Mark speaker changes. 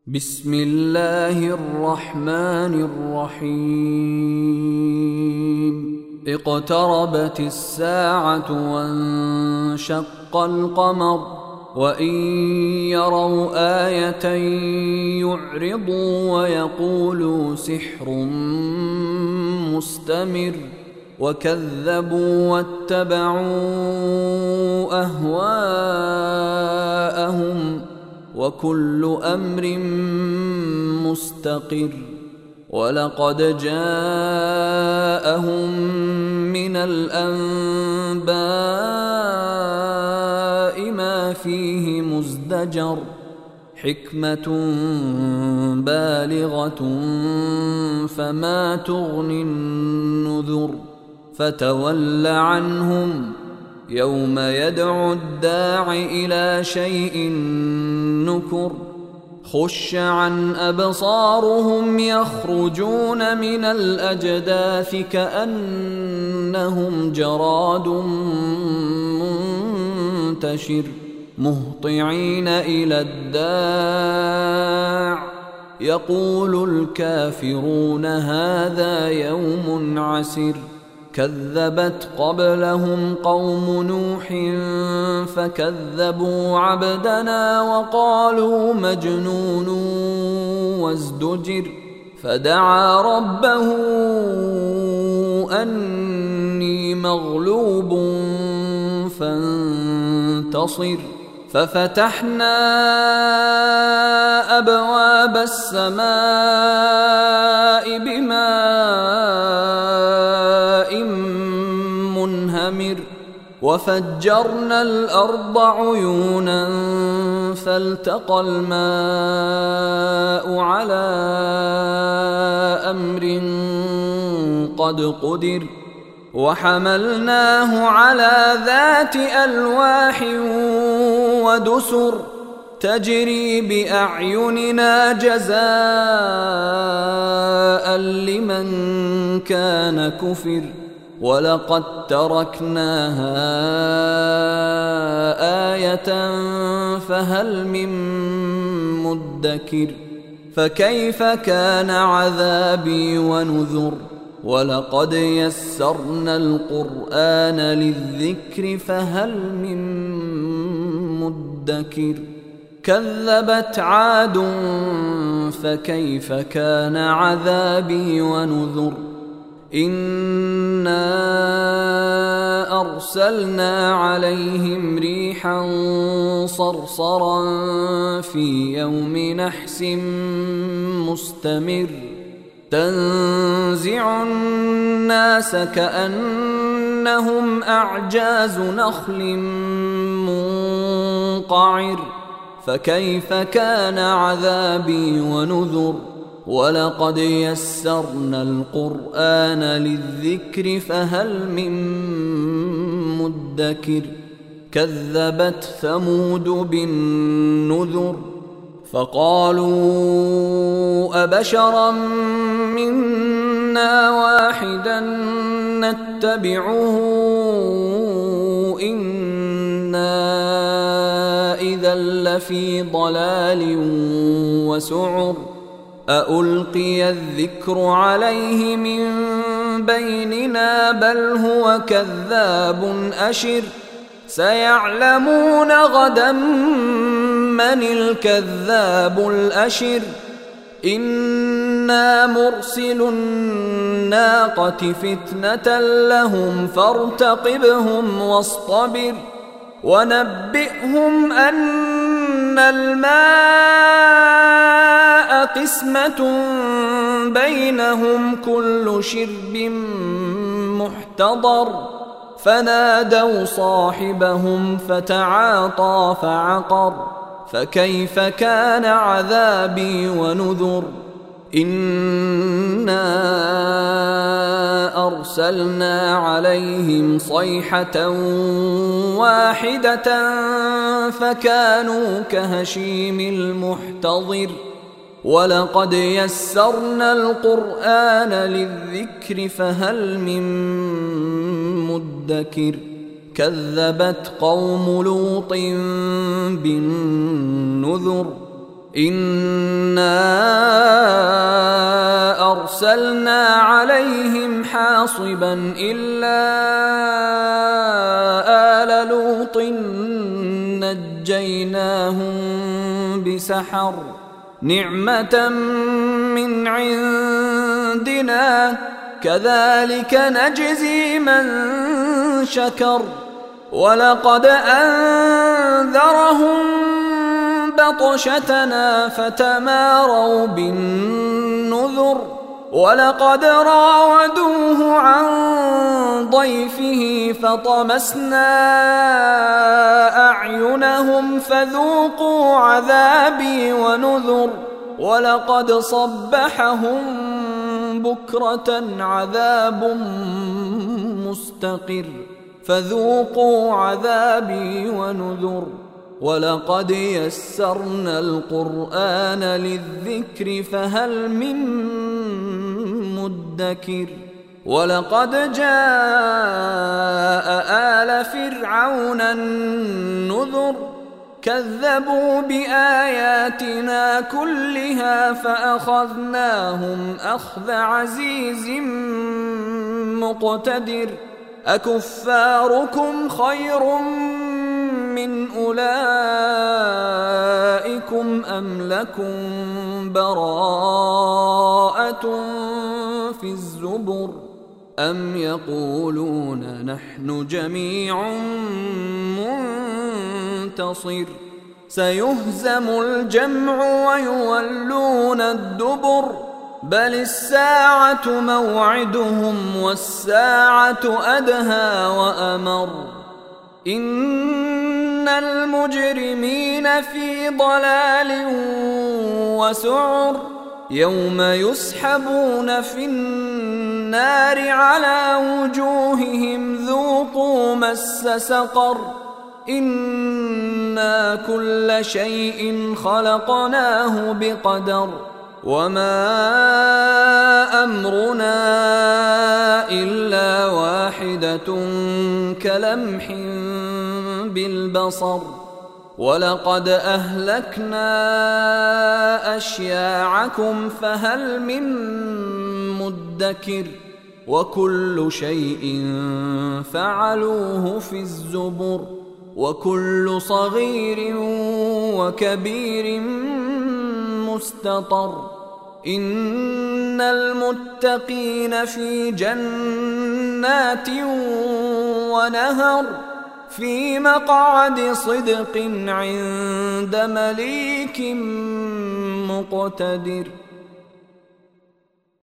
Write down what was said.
Speaker 1: بسم الله الرحمن الرحيم اقتربت الساعة وانشق القمر وإن يروا آية يعرضوا ويقولوا سحر مستمر وكذبوا واتبعوا أهواءهم وكل أمر مستقر ولقد جاءهم من الأنباء ما فيه مزدجر حكمة بالغة فما تغني النذر فتول عنهم يوم يدعو الداع إلى شيء نكر خش عن أبصارهم يخرجون من الأجداث كأنهم جراد منتشر مهطعين إلى الداع يقول الكافرون هذا يوم عسر كذبت قبلهم قوم نوح فكذبوا عبدنا وقالوا مجنون وازدجر فدعا ربه أني مغلوب فانتصر ففتحنا أبواب السماء بماء منهمر وفجرنا الأرض عيونا فالتقى الماء على أمر قد قدر وحملناه على ذات ألواح ودسر تجري بأعيننا جزاء لمن كان كفر ولقد تركناها آية فهل من مدكر فكيف كان عذابي ونذر ولقد يسرنا القرآن للذكر فهل من مدكر كذبت عاد فكيف كان عذابي ونذر إنا أرسلنا عليهم ريحا صرصرا في يوم نحس مستمر تنزع الناس كأنهم أعجاز نخل منقعر فكيف كان عذابي ونذر ولقد يسرنا القرآن للذكر فهل من مدكر كذبت ثمود بالنذر فقالوا أبشرا منا واحدا نتبعه إنا إذا لفي ضلال وسعر أألقي الذكر عليه من بيننا بل هو كذاب أشر سيعلمون غدا من الكذاب الأشر إنا مرسل الناقة فتنة لهم فارتقبهم واصطبر ونبئهم أن الماء قسمة بينهم كل شرب محتضر فنادوا صاحبهم فتعاطى فعقر فكيف كان عذابي ونذر إنا أرسلنا عليهم صيحة واحدة فكانوا كهشيم المحتضر ولقد يسرنا القرآن للذكر فهل من مدكر كذبت قوم لوط بالنذر إنا أرسلنا عليهم حاصبا إلا آل لوط نجيناهم بسحر نعمة من عندنا كذلك نجزي من شكر ولقد أنذرهم بطشتنا فتماروا بالنذر ولقد راودوه عن ضيفه فطمسنا أعينهم فذوقوا عذابي ونذر ولقد صبحهم بكرة عذاب مستقر فذوقوا عذابي ونذر ولقد يسرنا القرآن للذكر فهل من مدكر ولقد جاء آل فرعون النذر كذبوا بآياتنا كلها فأخذناهم أخذ عزيز مقتدر أكفاركم خير من أولئكم أم لكم براءة في الزبر أم يقولون نحن جميع منتصر سيهزم الجمع ويولون الدبر بل الساعة موعدهم والساعة أدهى وأمر إن المجرمين في ضلال وسعر يوم يسحبون في النار على وجوههم ذوقوا مس سقر إنا كل شيء خلقناه بقدر وما أمرنا إلا واحدة كلمح بالبصر ولقد أهلكنا أشياعكم فهل من مدكر وكل شيء فعلوه في الزبر وكل صغير وكبير مستطر إن المتقين في جنات ونهر في مقعد صدق عند مليك مقتدر